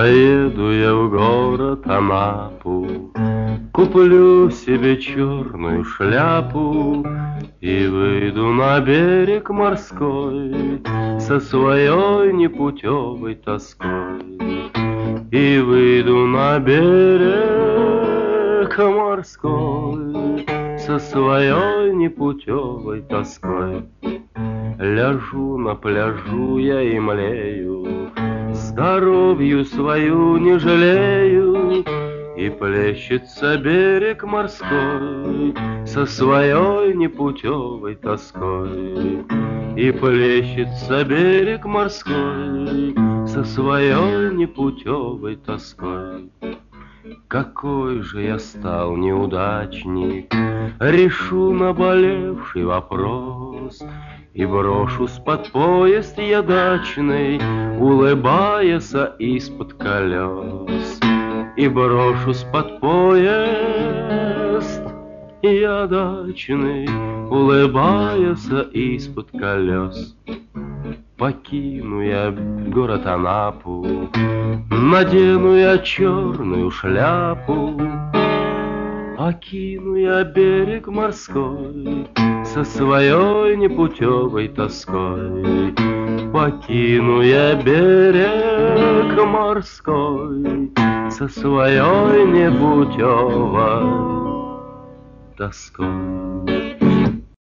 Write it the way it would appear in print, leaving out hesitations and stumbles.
Поеду я в город Анапу, куплю себе черную шляпу и выйду на берег морской со своей непутевой тоской. И выйду на берег морской со своей непутевой тоской. Ляжу на пляжу я и млею, здоровью свою не жалею, и плещется берег морской со своей непутевой тоской. И плещется берег морской со своей непутевой тоской. Какой же я стал неудачник, решу наболевший вопрос и брошусь под поезд я дачный, улыбаясь из-под колес. И брошусь под поезд я дачный, улыбаясь из-под колес. Покину я город Анапу, надену я черную шляпу, окину я берег морской со своей непутевой тоской. Покину я берег морской со своей непутевой тоской.